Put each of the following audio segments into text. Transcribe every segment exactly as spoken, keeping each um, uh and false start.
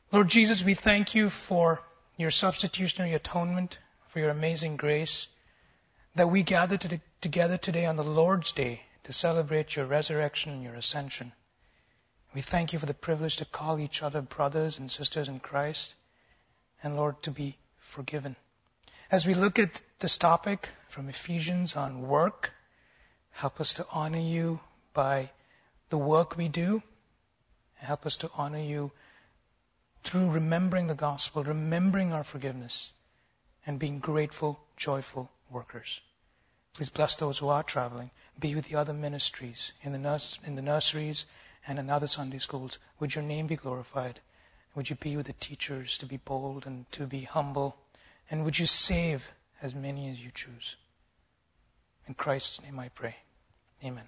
Lord Jesus, we thank you for your substitutionary atonement, for your amazing grace, that we gather to, together today on the Lord's Day to celebrate your resurrection and your ascension. We thank you for the privilege to call each other brothers and sisters in Christ, and Lord, to be forgiven. As we look at this topic from Ephesians on work, help us to honor you by the work we do. Help us to honor you through remembering the gospel, remembering our forgiveness, and being grateful, joyful workers. Please bless those who are traveling. Be with the other ministries in the, nurse, in the nurseries and in other Sunday schools. Would your name be glorified? Would you be with the teachers to be bold and to be humble? And would you save as many as you choose? In Christ's name I pray. Amen.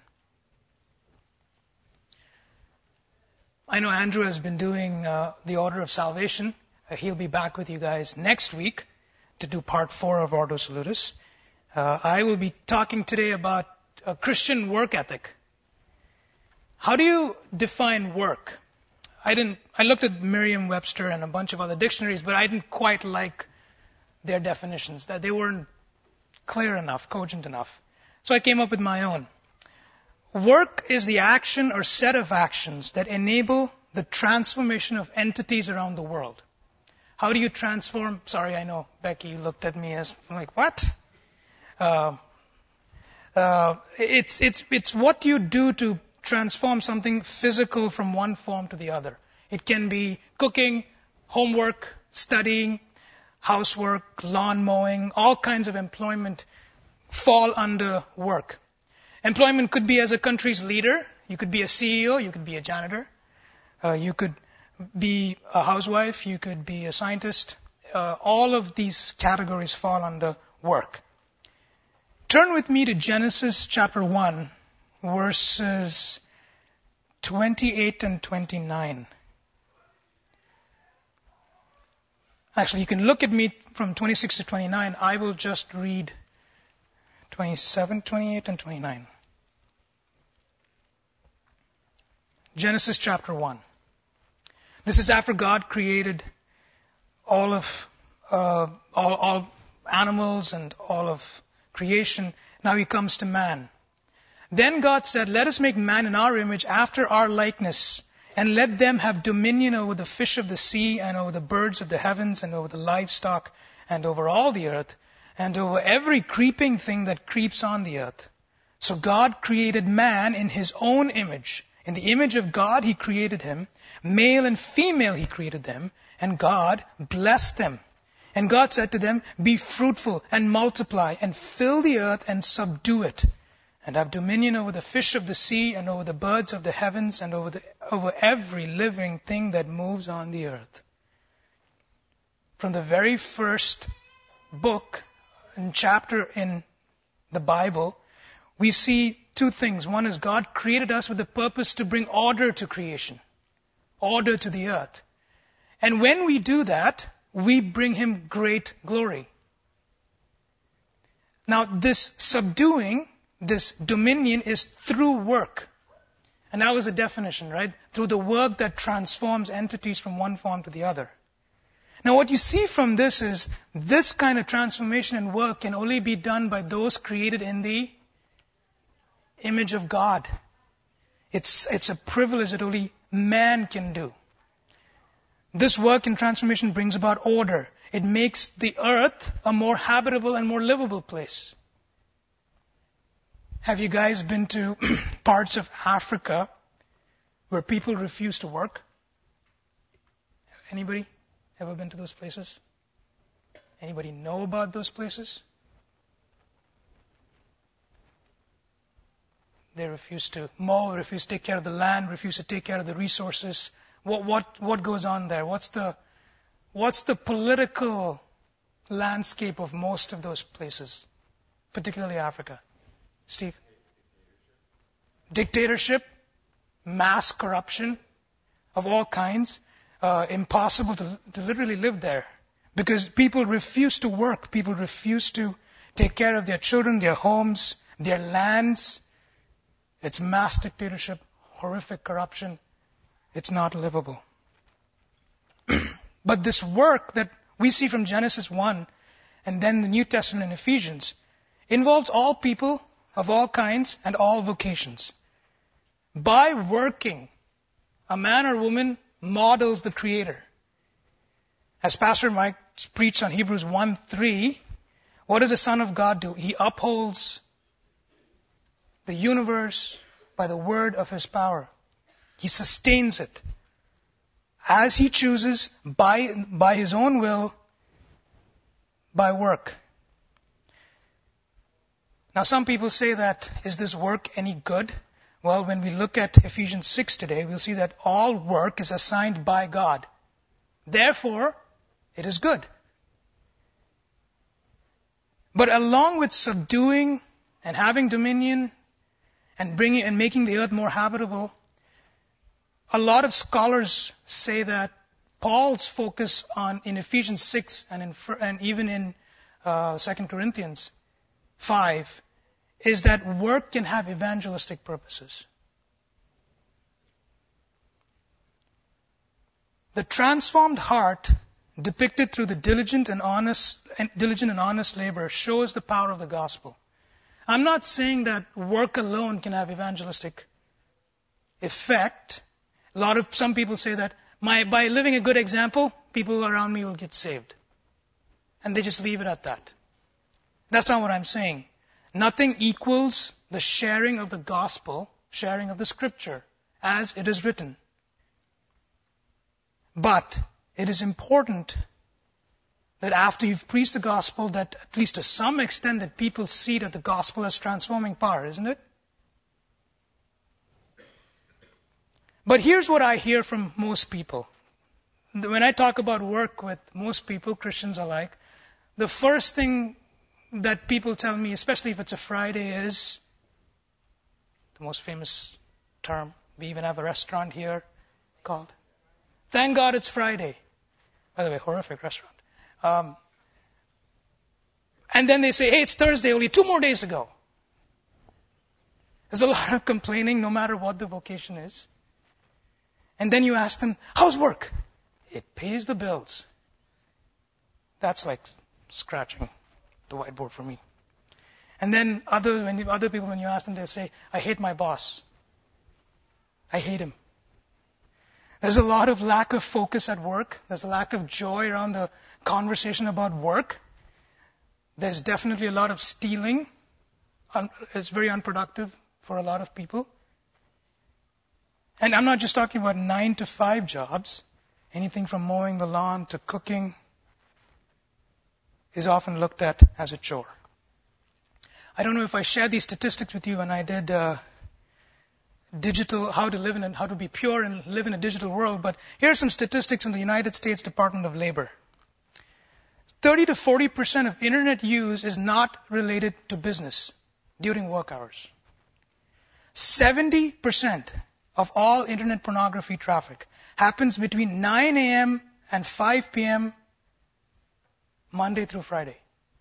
I know Andrew has been doing uh, the Order of Salvation. Uh, he'll be back with you guys next week to do part four of Ordo Salutis. Uh, I will be talking today about a Christian work ethic. How do you define work? I didn't. I looked at Merriam-Webster and a bunch of other dictionaries, but I didn't quite like their definitions. That they weren't clear enough, cogent enough. So I came up with my own. Work is the action or set of actions that enable the transformation of entities around the world. How do you transform? Sorry, I know, Becky, you looked at me as I'm like, what? Uh, uh, it's it's it's what you do to transform something physical from one form to the other. It can be cooking, homework, studying, housework, lawn mowing, all kinds of employment fall under work. Employment could be as a country's leader. You could be a C E O. You could be a janitor. Uh, you could be a housewife. You could be a scientist. Uh, all of these categories fall under work. Turn with me to Genesis chapter one, verses twenty-eight and twenty-nine. Actually, you can look at me from twenty-six to twenty-nine. I will just read twenty-seven, twenty-eight, and twenty-nine. Genesis chapter one. This is after God created all of uh, all, all animals and all of creation. Now he comes to man. Then God said, "Let us make man in our image, after our likeness, and let them have dominion over the fish of the sea, and over the birds of the heavens, and over the livestock, and over all the earth, and over every creeping thing that creeps on the earth." So God created man in his own image. In the image of God he created him. Male and female he created them. And God blessed them. And God said to them, "Be fruitful and multiply and fill the earth and subdue it. And have dominion over the fish of the sea and over the birds of the heavens and over, the, over every living thing that moves on the earth." From the very first book and chapter in the Bible, we see two things. One is God created us with the purpose to bring order to creation, order to the earth. And when we do that, we bring him great glory. Now, this subduing, this dominion is through work. And that was the definition, right? Through the work that transforms entities from one form to the other. Now, what you see from this is this kind of transformation and work can only be done by those created in the image of God. It's, it's a privilege that only man can do. This work and transformation brings about order. It makes the earth a more habitable and more livable place. Have you guys been to parts of Africa where people refuse to work? Anybody ever been to those places? Anybody know about those places? They refuse to mow, refuse to take care of the land, refuse to take care of the resources. What what what goes on there? What's the what's the political landscape of most of those places, particularly Africa? Steve? Dictatorship, mass corruption of all kinds. Uh, impossible to, to literally live there because people refuse to work. People refuse to take care of their children, their homes, their lands. It's mass dictatorship, horrific corruption. It's not livable. But this work that we see from Genesis one and then the New Testament in Ephesians involves all people of all kinds and all vocations. By working, a man or woman models the Creator. As Pastor Mike preached on Hebrews one three, what does the Son of God do? He upholds the universe by the word of His power. He sustains it as He chooses, by, by His own will, by work. Now some people say that, is this work any good? Well, when we look at Ephesians six today, we'll see that all work is assigned by God. Therefore, it is good. But along with subduing and having dominion and bringing and making the earth more habitable, a lot of scholars say that Paul's focus on in Ephesians six and, in, and even in uh, Second Corinthians five is that work can have evangelistic purposes. The transformed heart depicted through the diligent and honest, diligent and honest labor shows the power of the gospel. I'm not saying that work alone can have evangelistic effect. A lot of some people say that my, by living a good example, people around me will get saved, and they just leave it at that. That's not what I'm saying. Nothing equals the sharing of the gospel, sharing of the scripture, as it is written. But it is important that after you've preached the gospel, that at least to some extent that people see that the gospel has transforming power, isn't it? But here's what I hear from most people. When I talk about work with most people, Christians alike, the first thing that people tell me, especially if it's a Friday, is the most famous term. We even have a restaurant here called, thank God it's Friday. By the way, horrific restaurant. Um, and then they say, hey, it's Thursday, only two more days to go. There's a lot of complaining no matter what the vocation is. And then you ask them, how's work? It pays the bills. That's like scratching the whiteboard for me. And then other, when you, other people, when you ask them, they say, I hate my boss. I hate him. There's a lot of lack of focus at work. There's a lack of joy around the conversation about work. There's definitely a lot of stealing. It's very unproductive for a lot of people. And I'm not just talking about nine to five jobs. Anything from mowing the lawn to cooking is often looked at as a chore. I don't know if I shared these statistics with you when I did uh, digital, how to live in and how to be pure and live in a digital world, but here are some statistics from the United States Department of Labor. thirty to forty percent of internet use is not related to business during work hours. seventy percent of all internet pornography traffic happens between nine a.m. and five p.m. Monday through Friday.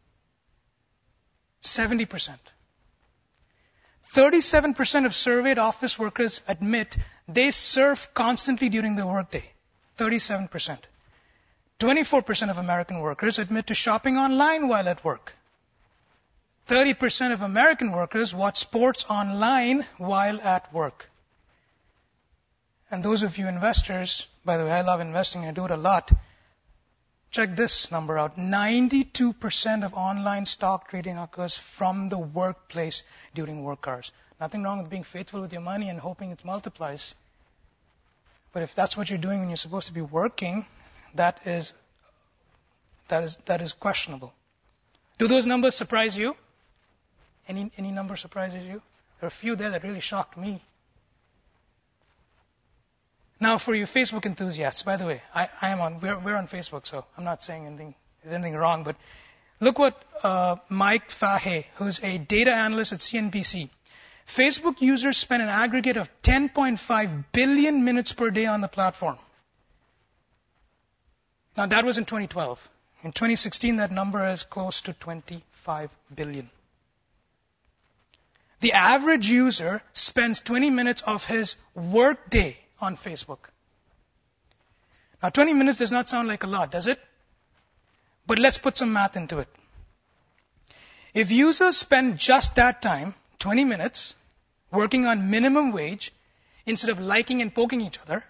seventy percent. thirty-seven percent of surveyed office workers admit they surf constantly during the workday. thirty-seven percent. twenty-four percent of American workers admit to shopping online while at work. thirty percent of American workers watch sports online while at work. And those of you investors, by the way, I love investing, I do it a lot. Check this number out. ninety-two percent of online stock trading occurs from the workplace during work hours. Nothing wrong with being faithful with your money and hoping it multiplies. But if that's what you're doing when you're supposed to be working, that is, that is, that is questionable. Do those numbers surprise you? Any, any number surprises you? There are a few there that really shocked me. Now, for you Facebook enthusiasts, by the way, I, I am on, we're, we're on Facebook, so I'm not saying anything, there's anything wrong, but look what uh, Mike Fahey, who's a data analyst at C N B C. Facebook users spend an aggregate of ten point five billion minutes per day on the platform. Now, that was in twenty twelve. In twenty sixteen, that number is close to twenty-five billion. The average user spends twenty minutes of his work day on Facebook. Now, twenty minutes does not sound like a lot, does it? But let's put some math into it. If users spend just that time, twenty minutes, working on minimum wage, instead of liking and poking each other,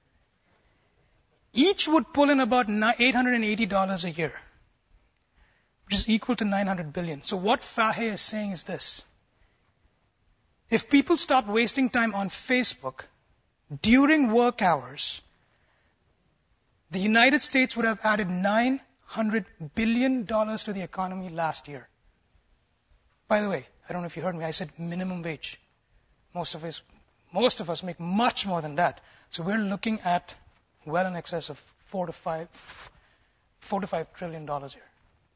each would pull in about eight hundred eighty dollars a year, which is equal to nine hundred billion. So what Fahey is saying is this. If people stopped wasting time on Facebook during work hours, the United States would have added nine hundred billion dollars to the economy last year. By the way, I don't know if you heard me, I said minimum wage. Most of us, most of us make much more than that. So we're looking at well in excess of four to five, four to five trillion dollars here.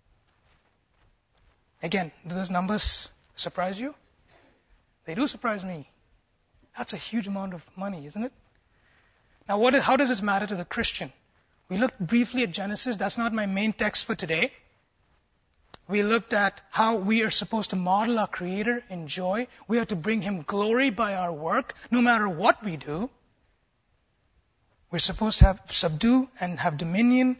Again, do those numbers surprise you? They do surprise me. That's a huge amount of money, isn't it? Now, what is, how does this matter to the Christian? We looked briefly at Genesis. That's not my main text for today. We looked at how we are supposed to model our Creator in joy. We are to bring Him glory by our work, no matter what we do. We're supposed to have subdue and have dominion.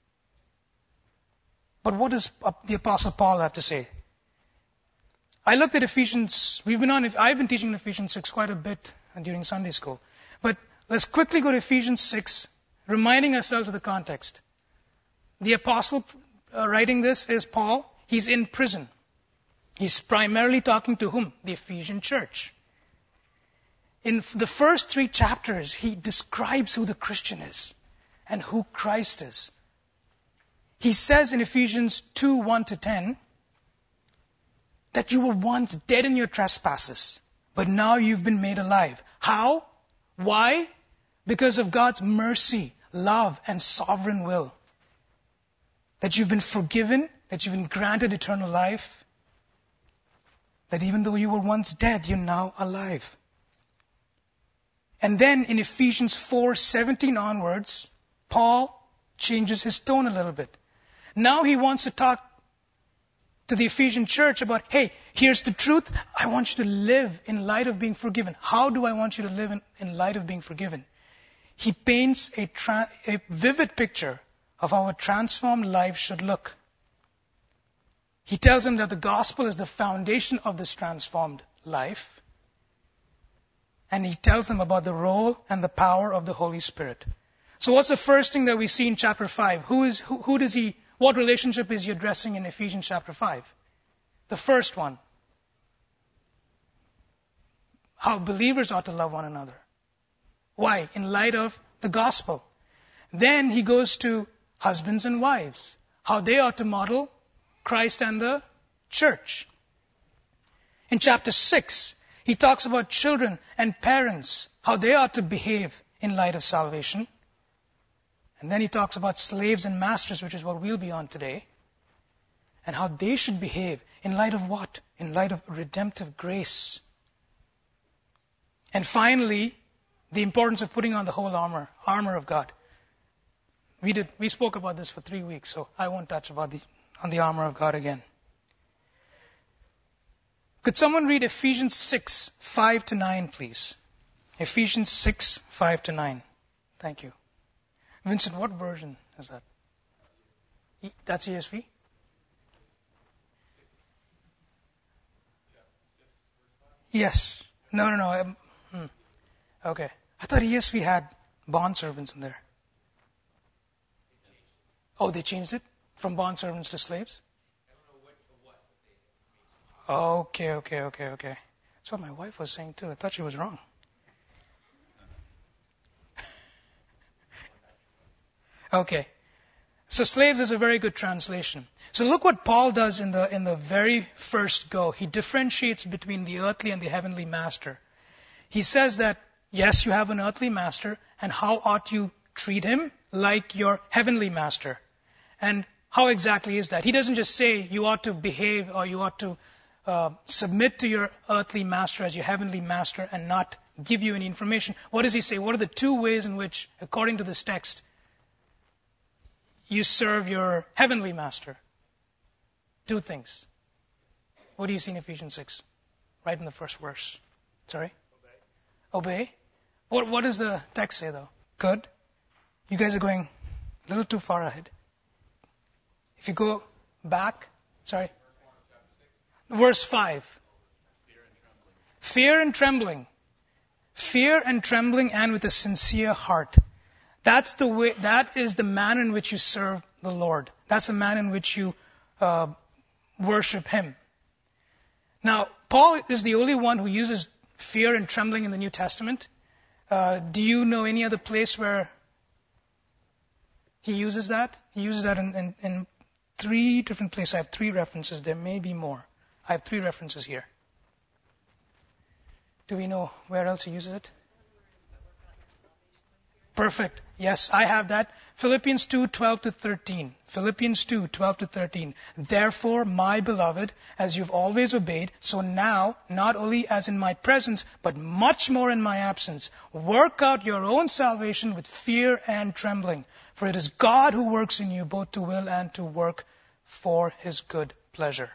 But what does the Apostle Paul have to say? I looked at Ephesians. We've been on. I've been teaching Ephesians six quite a bit during Sunday school. But let's quickly go to Ephesians six, reminding ourselves of the context. The apostle uh, writing this is Paul. He's in prison. He's primarily talking to whom? The Ephesian church. In the first three chapters, he describes who the Christian is and who Christ is. He says in Ephesians two, one to ten, that you were once dead in your trespasses, but now you've been made alive. How? Why? Because of God's mercy, love, and sovereign will. That you've been forgiven, that you've been granted eternal life, that even though you were once dead, you're now alive. And then in Ephesians four seventeen onwards, Paul changes his tone a little bit. Now he wants to talk to the Ephesian church about, hey, here's the truth. I want you to live in light of being forgiven. How do I want you to live in, in light of being forgiven? He paints a, tra- a vivid picture of how a transformed life should look. He tells them that the gospel is the foundation of this transformed life. And he tells them about the role and the power of the Holy Spirit. So what's the first thing that we see in chapter five? Who is, who, who does he, what relationship is he addressing in Ephesians chapter five? The first one. How believers ought to love one another. Why? In light of the gospel. Then he goes to husbands and wives. How they ought to model Christ and the church. In chapter six, he talks about children and parents, how they ought to behave in light of salvation. And then he talks about slaves and masters, which is what we'll be on today, and how they should behave in light of what? In light of redemptive grace. And finally, the importance of putting on the whole armor, armor of God. We did, we spoke about this for three weeks, so I won't touch about the, on the armor of God again. Could someone read Ephesians six, five to nine, please? Ephesians six, five to nine. Thank you. Vincent, what version is that? E- that's E S V? Yes. No, no, no. Um, hmm. Okay. I thought E S V had bondservants in there. Oh, they changed it? From bondservants to slaves? Okay, okay, okay, okay. That's what my wife was saying too. I thought she was wrong. Okay. So slaves is a very good translation. So look what Paul does in the in the very first go. He differentiates between the earthly and the heavenly master. He says that, yes, you have an earthly master, and how ought you treat him? Like your heavenly master. And how exactly is that? He doesn't just say you ought to behave or you ought to uh, submit to your earthly master as your heavenly master and not give you any information. What does he say? What are the two ways in which, according to this text, you serve your heavenly master? Two things. What do you see in Ephesians six? Right in the first verse. Sorry? Obey. Obey? What, what does the text say, though? Good? You guys are going A little too far ahead. If you go back, sorry. Verse five. Fear and trembling. Fear and trembling and with a sincere heart. That's the way, that is the manner in which you serve the Lord. That's the manner in which you uh, worship Him. Now, Paul is the only one who uses fear and trembling in the New Testament. Uh, do you know any other place where he uses that? He uses that in, in, in three different places. I have three references. There may be more. I have three references here. Do we know where else he uses it? Perfect. Yes, I have that. Philippians two, twelve to thirteen. Philippians two, twelve to thirteen. Therefore, my beloved, as you've always obeyed, so now, not only as in my presence, but much more in my absence, work out your own salvation with fear and trembling. For it is God who works in you both to will and to work for His good pleasure.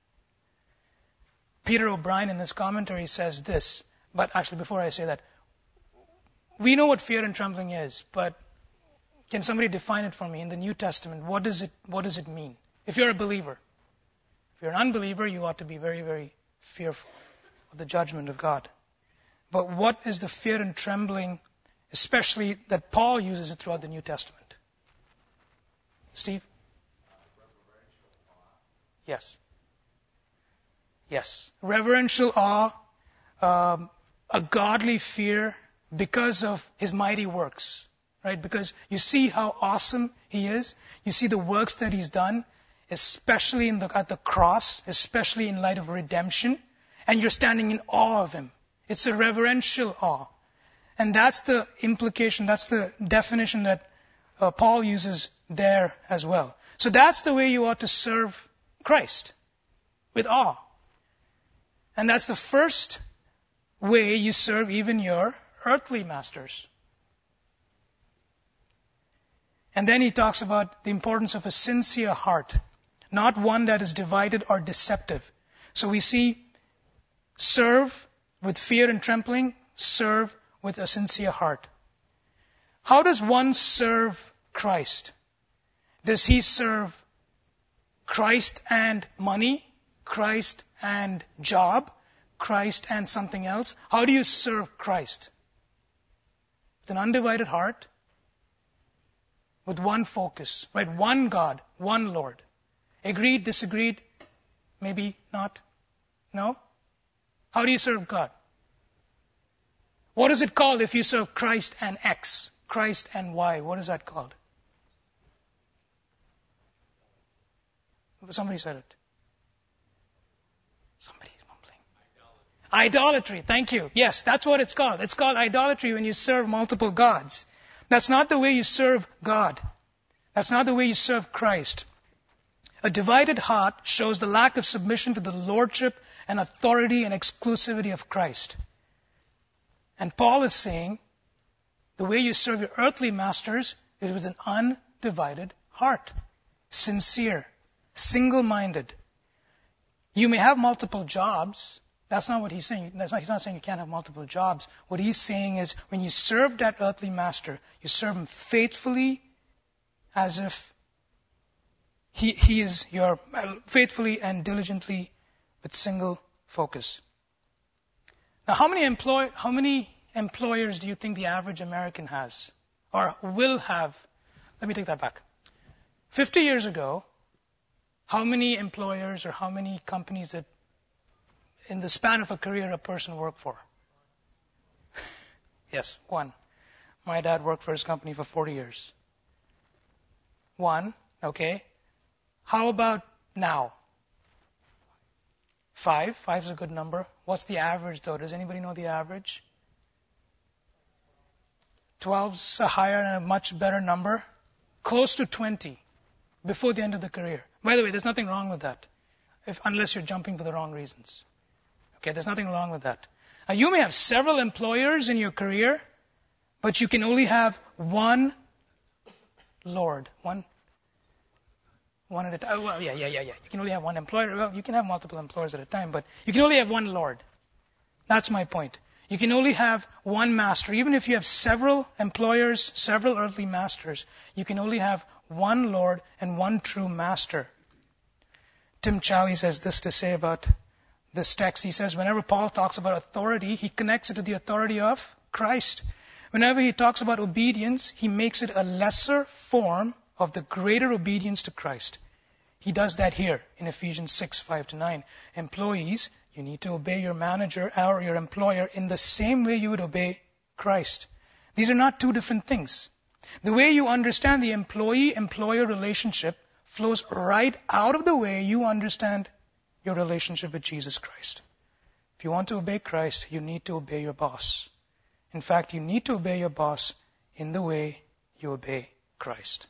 Peter O'Brien in his commentary says this, but actually before I say that, we know what fear and trembling is, but can somebody define it for me in the New Testament? What does it, what does it mean? If you're a believer. If you're an unbeliever, you ought to be very, very fearful of the judgment of God. But what is the fear and trembling, especially that Paul uses it throughout the New Testament? Steve? Yes. Yes. Reverential awe, um, a godly fear because of His mighty works. Right? Because you see how awesome He is. You see the works that He's done, especially in the, at the cross, especially in light of redemption. And you're standing in awe of Him. It's a reverential awe. And that's the implication, that's the definition that uh, Paul uses there as well. So that's the way you ought to serve Christ, with awe. And that's the first way you serve even your earthly masters. And then he talks about the importance of a sincere heart, not one that is divided or deceptive. So we see serve with fear and trembling, serve with a sincere heart. How does one serve Christ? Does he serve Christ and money, Christ and job, Christ and something else? How do you serve Christ? With an undivided heart, with one focus, right? One God, one Lord. Agreed, disagreed, maybe not? No? How do you serve God? What is it called if you serve Christ and X, Christ and Y? What is that called? Somebody said it. Somebody's mumbling. Idolatry. Idolatry. Thank you. Yes, that's what it's called. It's called idolatry when you serve multiple gods. That's not the way you serve God. That's not the way you serve Christ. A divided heart shows the lack of submission to the lordship and authority and exclusivity of Christ. And Paul is saying the way you serve your earthly masters is with an undivided heart. Sincere. Single-minded. You may have multiple jobs. That's not what he's saying. That's not, he's not saying you can't have multiple jobs. What he's saying is when you serve that earthly master, you serve him faithfully as if he, he is your, faithfully and diligently with single focus. Now, how many employ, how many employers do you think the average American has or will have? Let me take that back. Fifty years ago, how many employers or how many companies that in the span of a career a person worked for? Yes, one. My dad worked for his company for forty years. One, okay. How about now? Five. Five is a good number. What's the average though? Does anybody know the average? Twelve's a higher and a much better number. Close to twenty before the end of the career. By the way, there's nothing wrong with that, if, unless you're jumping for the wrong reasons. Okay, there's nothing wrong with that. Now, you may have several employers in your career, but you can only have one Lord. One, one at a time. Well, yeah, yeah, yeah, yeah. You can only have one employer. Well, you can have multiple employers at a time, but you can only have one Lord. That's my point. You can only have one master. Even if you have several employers, several earthly masters, you can only have one Lord and one true master. Tim Challies has this to say about this text. He says, whenever Paul talks about authority, he connects it to the authority of Christ. Whenever he talks about obedience, he makes it a lesser form of the greater obedience to Christ. He does that here in Ephesians six, five to nine. Employees, you need to obey your manager or your employer in the same way you would obey Christ. These are not two different things. The way you understand the employee-employer relationship flows right out of the way you understand your relationship with Jesus Christ. If you want to obey Christ, you need to obey your boss. In fact, you need to obey your boss in the way you obey Christ.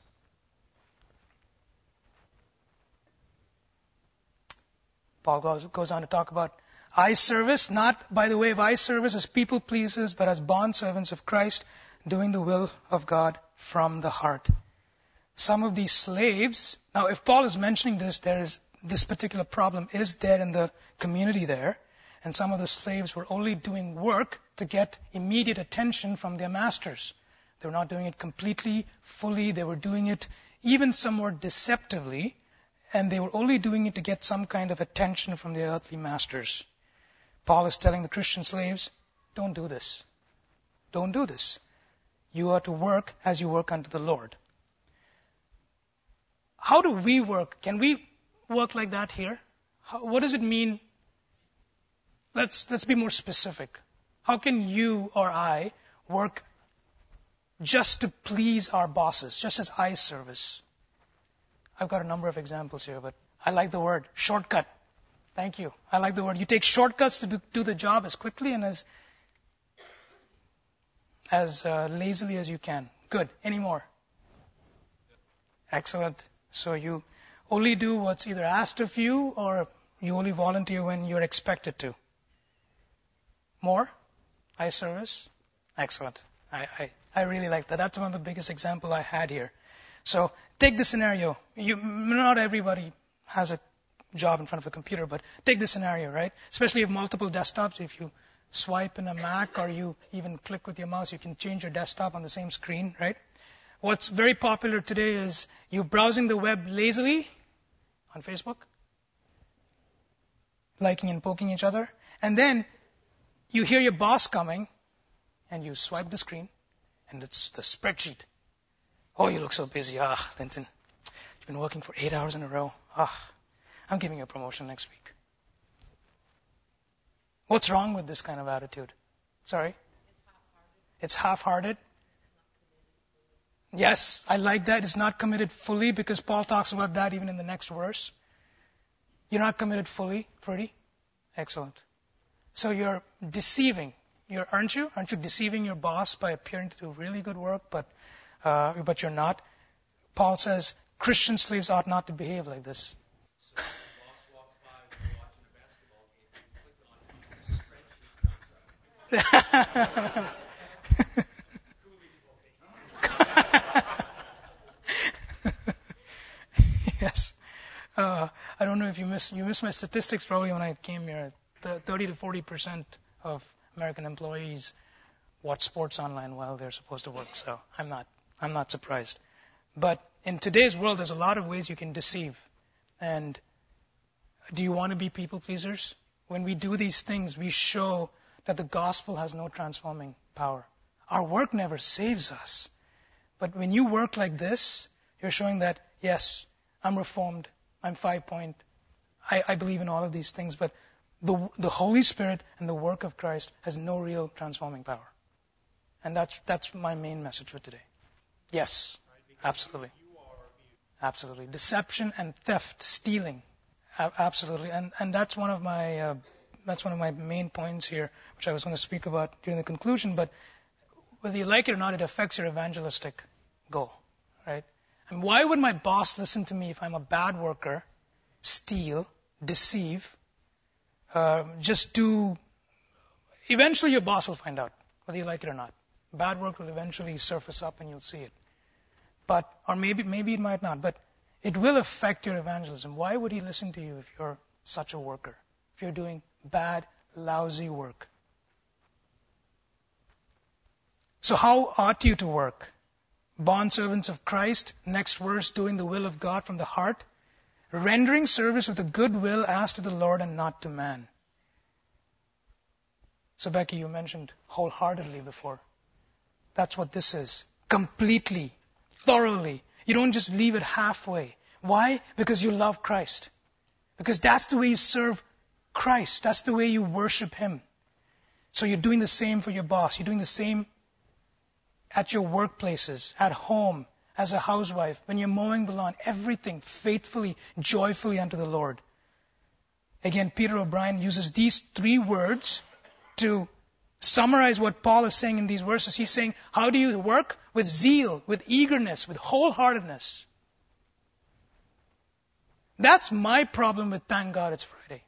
Paul goes, goes on to talk about eye service, not by the way of eye service as people pleasers, but as bondservants of Christ, doing the will of God from the heart. Some of these slaves, now if Paul is mentioning this, there is this particular problem is there in the community there, and some of the slaves were only doing work to get immediate attention from their masters. They were not doing it completely, fully. They were doing it even somewhat deceptively, and they were only doing it to get some kind of attention from their earthly masters. Paul is telling the Christian slaves, don't do this. Don't do this. You are to work as you work unto the Lord. How do we work? Can we work like that here? How, what does it mean? Let's, let's be more specific. How can you or I work just to please our bosses, just as eye service? I've got a number of examples here, but I like the word shortcut. Thank you. I like the word. You take shortcuts to do, do the job as quickly and as as uh, lazily as you can. Good. Any more? Excellent. So you only do what's either asked of you or you only volunteer when you're expected to. More? Eye service? Excellent. I, I, I really like that. That's one of the biggest examples I had here. So take the scenario. You, not everybody has a job in front of a computer, but take the scenario, right? Especially if multiple desktops, if you swipe in a Mac or you even click with your mouse, you can change your desktop on the same screen, right? What's very popular today is you browsing the web lazily on Facebook, liking and poking each other, and then you hear your boss coming and you swipe the screen and it's the spreadsheet. Oh, you look so busy. Ah, Linton, you've been working for eight hours in a row. Ah, I'm giving you a promotion next week. What's wrong with this kind of attitude? Sorry? It's half-hearted. It's half-hearted. Yes, I like that. It's not committed fully because Paul talks about that even in the next verse. You're not committed fully, Freddie? Excellent. So you're deceiving. You're, aren't you? Aren't you deceiving your boss by appearing to do really good work, but uh, but you're not? Paul says Christian slaves ought not to behave like this. So if the boss walks by when you're watching a basketball game, you click on a spreadsheet. Yes. Uh, I don't know if you missed you missed my statistics probably when I came here. The thirty to forty percent of American employees watch sports online while they're supposed to work. So I'm not I'm not surprised. But in today's world, there's a lot of ways you can deceive. And do you want to be people pleasers? When we do these things, we show that the gospel has no transforming power. Our work never saves us. But when you work like this, you're showing that, yes, I'm reformed, I'm five point, I, I believe in all of these things, but the, the Holy Spirit and the work of Christ has no real transforming power. And that's, that's my main message for today. Yes, absolutely. Absolutely. Deception and theft, stealing. Absolutely. And, and that's one of my, uh, that's one of my main points here, which I was going to speak about during the conclusion, but whether you like it or not, it affects your evangelistic goal, right? And why would my boss listen to me if I'm a bad worker, steal, deceive, uh, just do... Eventually your boss will find out, whether you like it or not. Bad work will eventually surface up and you'll see it. But, or maybe, maybe it might not, but it will affect your evangelism. Why would he listen to you if you're such a worker? If you're doing bad, lousy work? So how ought you to work? Bondservants of Christ, next verse, doing the will of God from the heart, rendering service with a good will as to the Lord and not to man. So Becky, you mentioned wholeheartedly before. That's what this is. Completely, thoroughly. You don't just leave it halfway. Why? Because you love Christ. Because that's the way you serve Christ. That's the way you worship Him. So you're doing the same for your boss. You're doing the same at your workplaces, at home, as a housewife, when you're mowing the lawn, everything faithfully, joyfully unto the Lord. Again, Peter O'Brien uses these three words to summarize what Paul is saying in these verses. He's saying, how do you work? With zeal, with eagerness, with wholeheartedness. That's my problem with Thank God It's Friday.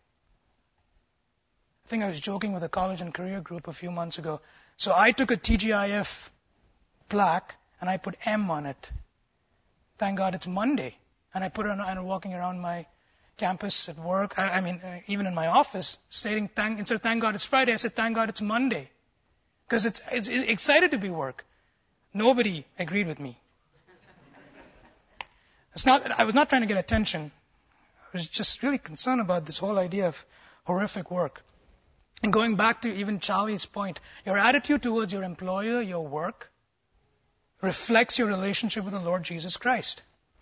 I think I was joking with a college and career group a few months ago. So I took a T G I F plaque and I put M on it. Thank God it's Monday. And I put it on, and I'm walking around my campus at work, I, I mean, uh, even in my office, stating, thank, instead of thank God it's Friday, I said, thank God it's Monday. Because it's, it's excited to be work. Nobody agreed with me. It's not, I was not trying to get attention. I was just really concerned about this whole idea of horrific work. And going back to even Charlie's point, your attitude towards your employer, your work, reflects your relationship with the Lord Jesus Christ.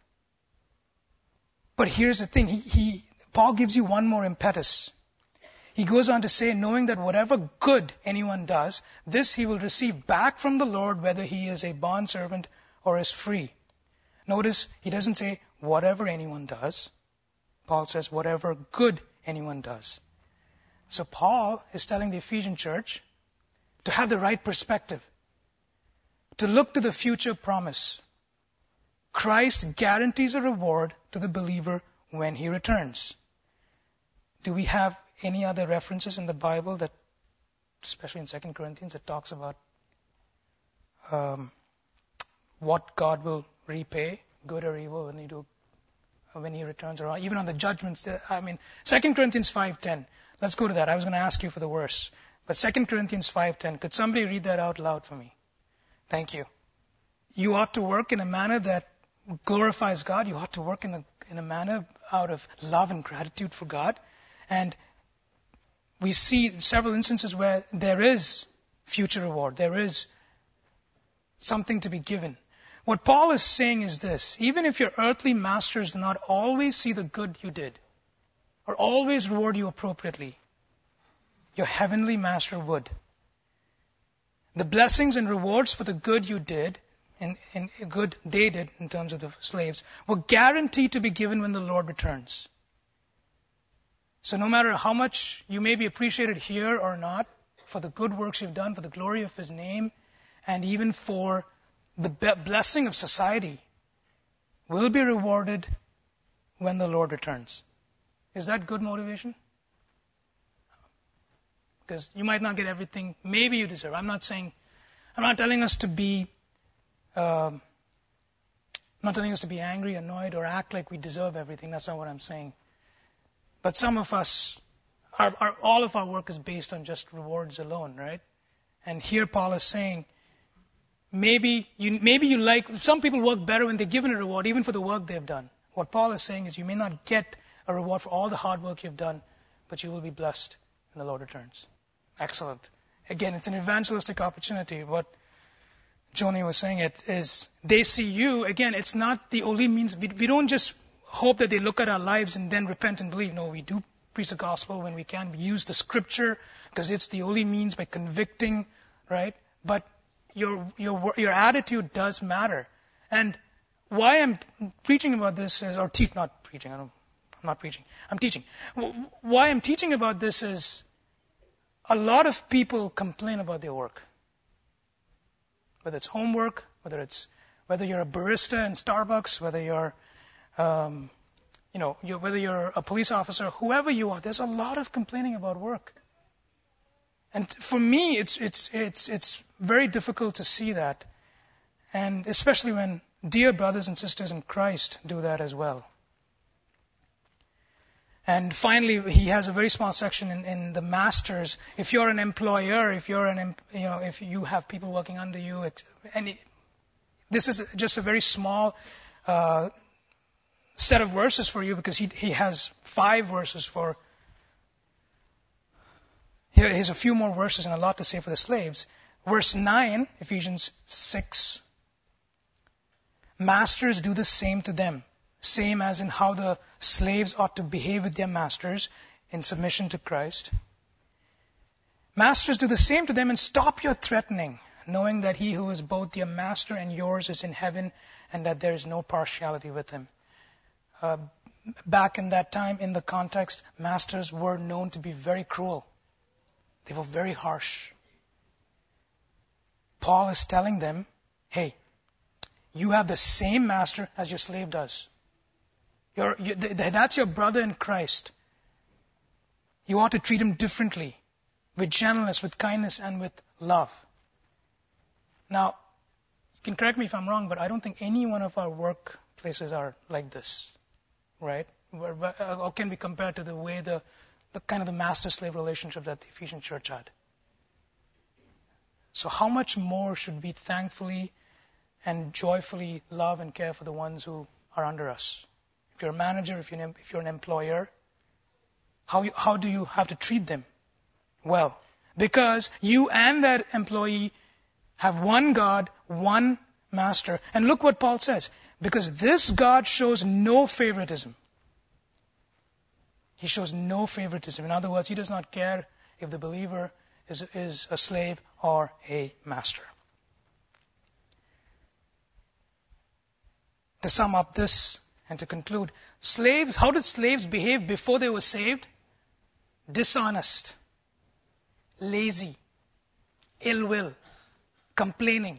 But here's the thing, he, he, Paul gives you one more impetus. He goes on to say, knowing that whatever good anyone does, this he will receive back from the Lord, whether he is a bondservant or is free. Notice, he doesn't say, whatever anyone does. Paul says, whatever good anyone does. So Paul is telling the Ephesian church to have the right perspective, to look to the future promise. Christ guarantees a reward to the believer when he returns. Do we have any other references in the Bible that, especially in Second Corinthians, that talks about um, what God will repay, good or evil, when he do, when he returns, or even on the judgments? I mean, Second Corinthians five ten. Let's go to that. I was going to ask you for the verse, but Second Corinthians five ten. Could somebody read that out loud for me? Thank you. You ought to work in a manner that glorifies God. You ought to work in a, in a manner out of love and gratitude for God. And we see several instances where there is future reward. There is something to be given. What Paul is saying is this: even if your earthly masters do not always see the good you did, or always reward you appropriately, your heavenly master would. The blessings and rewards for the good you did, and, and good they did in terms of the slaves, were guaranteed to be given when the Lord returns. So no matter how much you may be appreciated here or not, for the good works you've done, for the glory of His name, and even for the be- blessing of society, will be rewarded when the Lord returns. Is that good motivation? Because you might not get everything maybe you deserve. I'm not saying, I'm not telling us to be, um, I'm not telling us to be angry, annoyed, or act like we deserve everything. That's not what I'm saying. But some of us, our, our, all of our work is based on just rewards alone, right? And here Paul is saying, maybe you, maybe you like, some people work better when they're given a reward, even for the work they've done. What Paul is saying is you may not get a reward for all the hard work you've done, but you will be blessed when the Lord returns. Excellent. Again, it's an evangelistic opportunity. What Joni was saying it is, they see you. Again, it's not the only means. We, we don't just hope that they look at our lives and then repent and believe. No, we do preach the gospel when we can. We use the scripture because it's the only means by convicting, right? But your your your attitude does matter. And why I'm preaching about this is, or teach, not preaching. I don't. I'm not preaching. I'm teaching. Why I'm teaching about this is, a lot of people complain about their work. Whether it's homework, whether it's whether you're a barista in Starbucks, whether you're, um, you know, you're, whether you're a police officer, whoever you are, there's a lot of complaining about work. And for me, it's it's it's it's very difficult to see that, and especially when dear brothers and sisters in Christ do that as well. And finally, he has a very small section in, in the masters. If you're an employer, if you're an, em- you know, if you have people working under you, ex- and it, this is just a very small uh, set of verses for you, because he he has five verses for. Here, here's a few more verses and a lot to say for the slaves. Verse nine, Ephesians six. Masters, do the same to them. Same as in how the slaves ought to behave with their masters in submission to Christ. Masters, do the same to them, and stop your threatening, knowing that he who is both their master and yours is in heaven, and that there is no partiality with him. Uh, back in that time, in the context, masters were known to be very cruel. They were very harsh. Paul is telling them, hey, you have the same master as your slave does. You're, you, that's your brother in Christ. You ought to treat him differently, with gentleness, with kindness, and with love. Now, you can correct me if I'm wrong, but I don't think any one of our workplaces are like this, right? Or can be compared to the way the, the kind of the master-slave relationship that the Ephesian church had. So how much more should we thankfully and joyfully love and care for the ones who are under us? If you're a manager, if you're an, if you're an employer, how, you, how do you have to treat them? Well, because you and that employee have one God, one master. And look what Paul says. Because this God shows no favoritism. He shows no favoritism. In other words, he does not care if the believer is, is a slave or a master. To sum up this and to conclude, slaves, how did slaves behave before they were saved? Dishonest, lazy, ill will, complaining.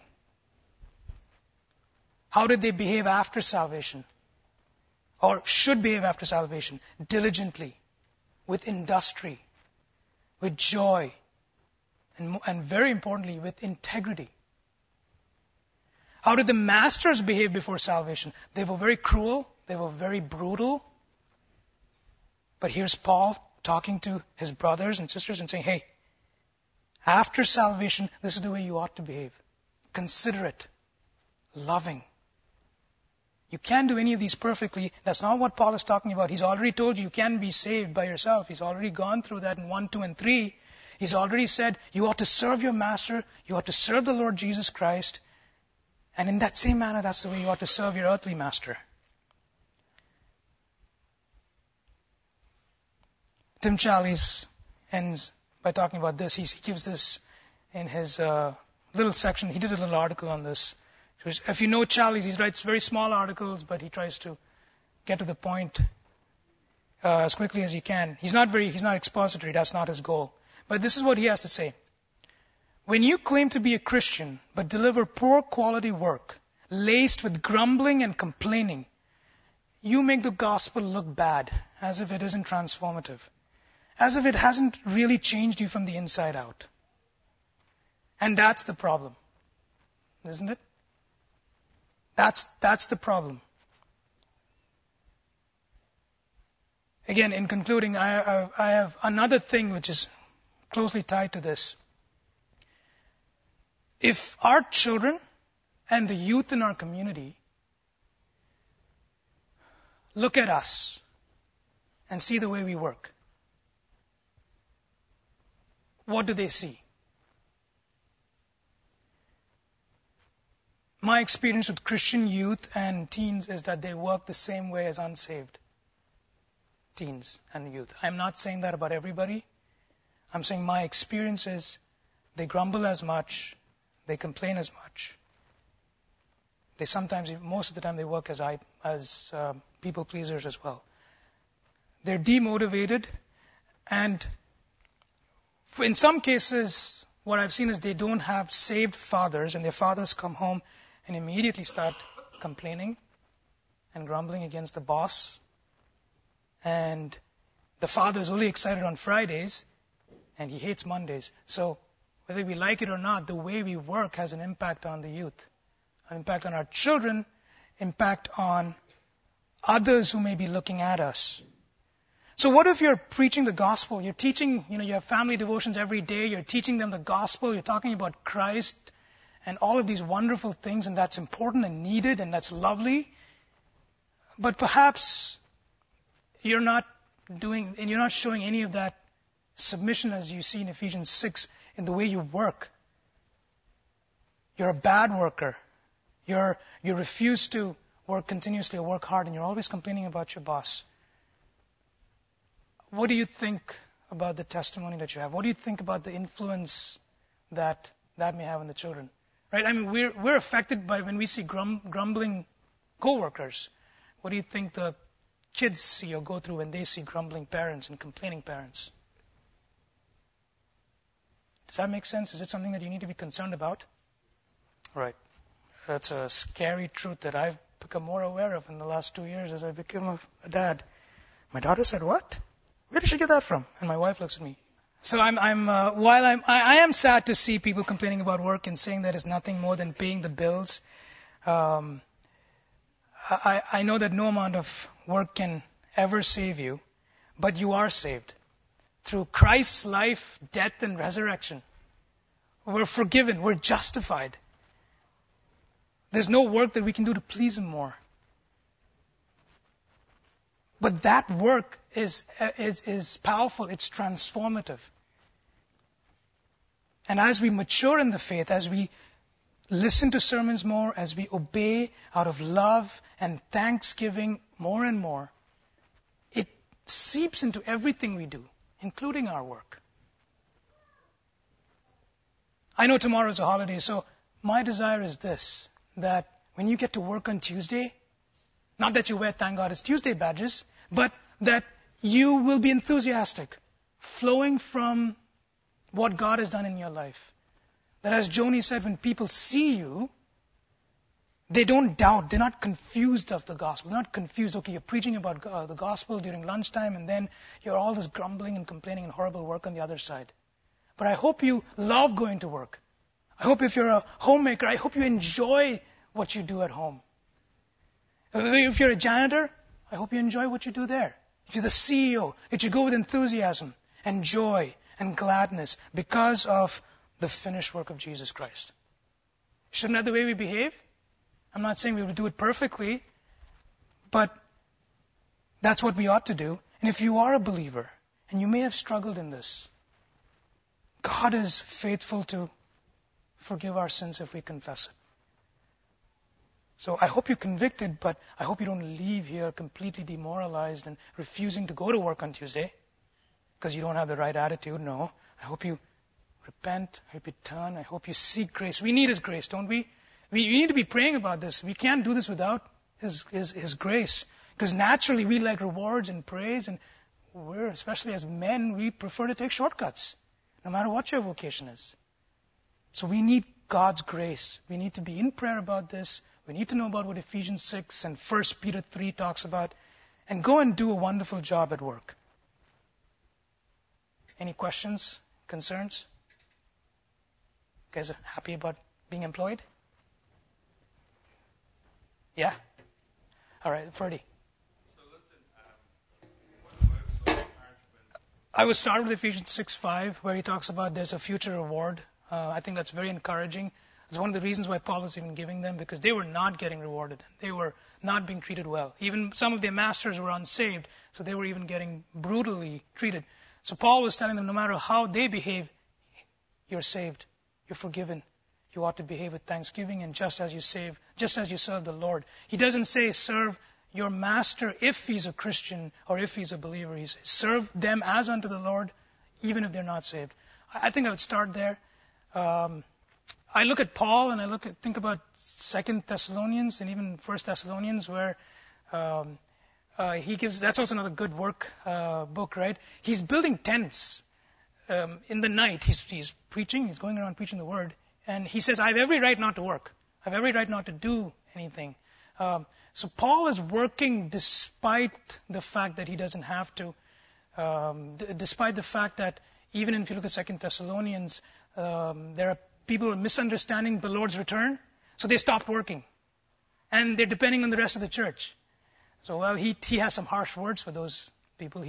How did they behave after salvation? Or should behave after salvation? Diligently, with industry, with joy, and, and very importantly, with integrity. How did the masters behave before salvation? They were very cruel. They were very brutal. But here's Paul talking to his brothers and sisters and saying, hey, after salvation, this is the way you ought to behave. Considerate, loving. You can't do any of these perfectly. That's not what Paul is talking about. He's already told you you can be saved by yourself. He's already gone through that in one, two, and three. He's already said you ought to serve your master. You ought to serve the Lord Jesus Christ. And in that same manner, that's the way you ought to serve your earthly master. Tim Challies ends by talking about this. He's, he gives this in his uh, little section. He did a little article on this. If you know Challies, he writes very small articles, but he tries to get to the point uh, as quickly as he can. He's not very, he's not expository. That's not his goal. But this is what he has to say. When you claim to be a Christian, but deliver poor quality work, laced with grumbling and complaining, you make the gospel look bad, as if it isn't transformative, as if it hasn't really changed you from the inside out. And that's the problem, isn't it? That's, that's the problem. Again, in concluding, I, I, I have another thing which is closely tied to this. If our children and the youth in our community look at us and see the way we work, what do they see? My experience with Christian youth and teens is that they work the same way as unsaved teens and youth. I'm not saying that about everybody. I'm saying my experience is they grumble as much, they complain as much. They sometimes, most of the time, they work as I, as uh, people pleasers as well. They're demotivated, and in some cases, what I've seen is they don't have saved fathers, and their fathers come home and immediately start complaining and grumbling against the boss. And the father is only excited on Fridays, and he hates Mondays. So whether we like it or not, the way we work has an impact on the youth, an impact on our children, impact on others who may be looking at us. So what if you're preaching the gospel? You're teaching, you know, you have family devotions every day. You're teaching them the gospel. You're talking about Christ and all of these wonderful things, and that's important and needed, and that's lovely. But perhaps you're not doing, and you're not showing any of that submission as you see in Ephesians six in the way you work. You're a bad worker. You're, you refuse to work continuously or work hard, and you're always complaining about your boss. What do you think about the testimony that you have? What do you think about the influence that that may have on the children? Right? I mean, we're, we're affected by when we see grum, grumbling coworkers. What do you think the kids see or go through when they see grumbling parents and complaining parents? Does that make sense? Is it something that you need to be concerned about? Right. That's a scary truth that I've become more aware of in the last two years as I became a, a dad. My daughter said, "What? Where did she get that from?" And my wife looks at me. So I'm, I'm uh, while I'm, I, I am sad to see people complaining about work and saying that it's nothing more than paying the bills. Um, I, I know that no amount of work can ever save you, but you are saved. Through Christ's life, death, and resurrection, we're forgiven, we're justified. There's no work that we can do to please Him more. But that work is, is, is powerful, it's transformative. And as we mature in the faith, as we listen to sermons more, as we obey out of love and thanksgiving more and more, it seeps into everything we do, including our work. I know tomorrow is a holiday, so my desire is this, that when you get to work on Tuesday, not that you wear, thank God, it's Tuesday badges, but that you will be enthusiastic, flowing from what God has done in your life. That as Joni said, when people see you, they don't doubt, they're not confused of the gospel. They're not confused, okay, you're preaching about uh, the gospel during lunchtime, and then you're all this grumbling and complaining and horrible work on the other side. But I hope you love going to work. I hope if you're a homemaker, I hope you enjoy what you do at home. If you're a janitor, I hope you enjoy what you do there. If you're the C E O, that you go with enthusiasm and joy and gladness because of the finished work of Jesus Christ. Shouldn't that be the way we behave? I'm not saying we will do it perfectly, but that's what we ought to do. And if you are a believer, and you may have struggled in this, God is faithful to forgive our sins if we confess it. So I hope you're convicted, but I hope you don't leave here completely demoralized and refusing to go to work on Tuesday because you don't have the right attitude. No. I hope you repent. I hope you turn. I hope you seek grace. We need His grace, don't we? We, we need to be praying about this. We can't do this without His, His, His grace. Because naturally we like rewards and praise, and we're, especially as men, we prefer to take shortcuts, no matter what your vocation is. So we need God's grace. We need to be in prayer about this. We need to know about what Ephesians six and First Peter three talks about, and go and do a wonderful job at work. Any questions, concerns? You guys are happy about being employed? Yeah? All right, Ferdy. So listen, um, what about I would start with Ephesians six five, where he talks about there's a future reward. Uh, I think that's very encouraging. It's one of the reasons why Paul was even giving them, because they were not getting rewarded. They were not being treated well. Even some of their masters were unsaved, so they were even getting brutally treated. So Paul was telling them, no matter how they behave, you're saved. You're forgiven. You ought to behave with thanksgiving, and just as you save, just as you serve the Lord. He doesn't say serve your master if he's a Christian or if he's a believer. He says serve them as unto the Lord, even if they're not saved. I think I would start there. Um, I look at Paul and I look at think about Second Thessalonians and even First Thessalonians, where um, uh, he gives. That's also another good work uh, book, right? He's building tents um, in the night. He's he's preaching. He's going around preaching the word, and he says, "I have every right not to work. I have every right not to do anything." Um, so Paul is working despite the fact that he doesn't have to, um, d- despite the fact that even if you look at Second Thessalonians, um, there are people who are misunderstanding the Lord's return, so they stopped working. And they're depending on the rest of the church. So, well, he he has some harsh words for those people. He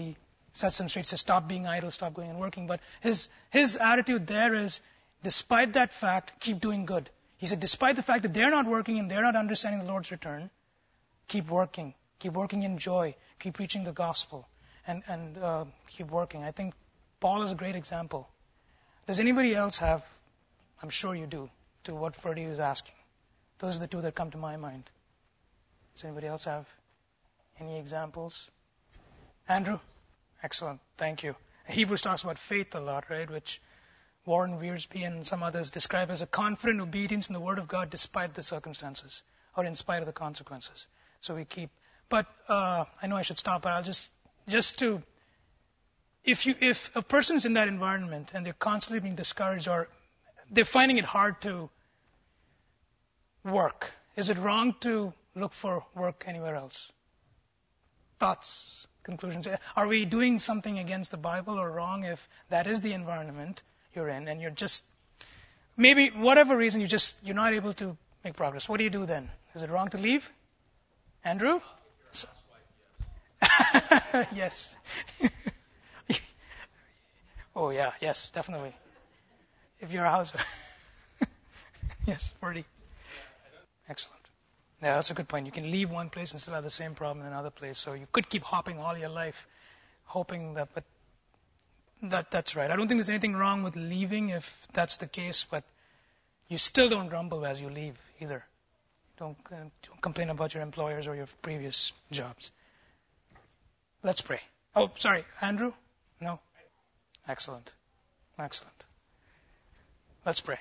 sets them straight, says stop being idle, stop going and working. But his his attitude there is, despite that fact, keep doing good. He said, despite the fact that they're not working and they're not understanding the Lord's return, keep working. Keep working in joy. Keep preaching the gospel. And, and uh, keep working. I think Paul is a great example. Does anybody else have, I'm sure you do, to what Ferdy is asking? Those are the two that come to my mind. Does anybody else have any examples? Andrew? Excellent. Thank you. Hebrews talks about faith a lot, right? Which Warren Wiersbe and some others describe as a confident obedience in the Word of God despite the circumstances or in spite of the consequences. So we keep. But uh, I know I should stop, but I'll just just to if you if a person's in that environment and they're constantly being discouraged or they're finding it hard to work, is it wrong to look for work anywhere else? Thoughts, conclusions. Are we doing something against the Bible or wrong if that is the environment you're in and you're just, maybe whatever reason, you just, you're not able to make progress? What do you do then? Is it wrong to leave? Andrew? Yes. Oh yeah, yes, definitely. If you're a housewife. Yes, Ferdy. Excellent. Yeah, that's a good point. You can leave one place and still have the same problem in another place. So you could keep hopping all your life, hoping that, but that that's right. I don't think there's anything wrong with leaving if that's the case, but you still don't grumble as you leave either. Don't, uh, don't complain about your employers or your previous jobs. Let's pray. Oh, sorry, Andrew? No? Excellent. Excellent. Let's pray.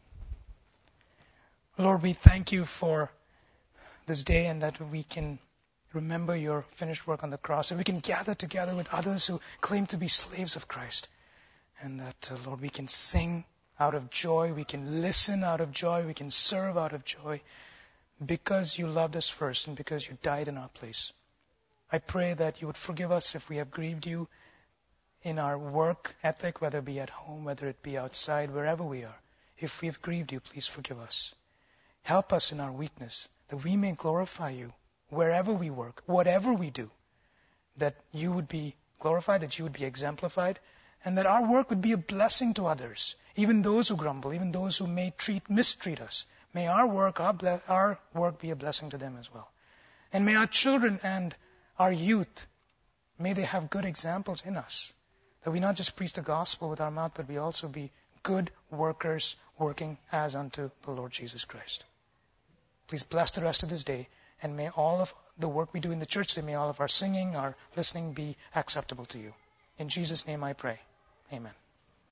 Lord, we thank you for this day and that we can remember your finished work on the cross, and we can gather together with others who claim to be slaves of Christ. And that, uh, Lord, we can sing out of joy, we can listen out of joy, we can serve out of joy, because you loved us first and because you died in our place. I pray that you would forgive us if we have grieved you in our work ethic, whether it be at home, whether it be outside, wherever we are. If we have grieved you, please forgive us. Help us in our weakness, that we may glorify you wherever we work, whatever we do, that you would be glorified, that you would be exemplified, and that our work would be a blessing to others, even those who grumble, even those who may treat, mistreat us. May our work, our, ble- our work be a blessing to them as well. And may our children and our youth, may they have good examples in us, that we not just preach the gospel with our mouth, but we also be good workers working as unto the Lord Jesus Christ. Please bless the rest of this day, and may all of the work we do in the church today, may all of our singing, our listening be acceptable to you. In Jesus' name I pray. Amen.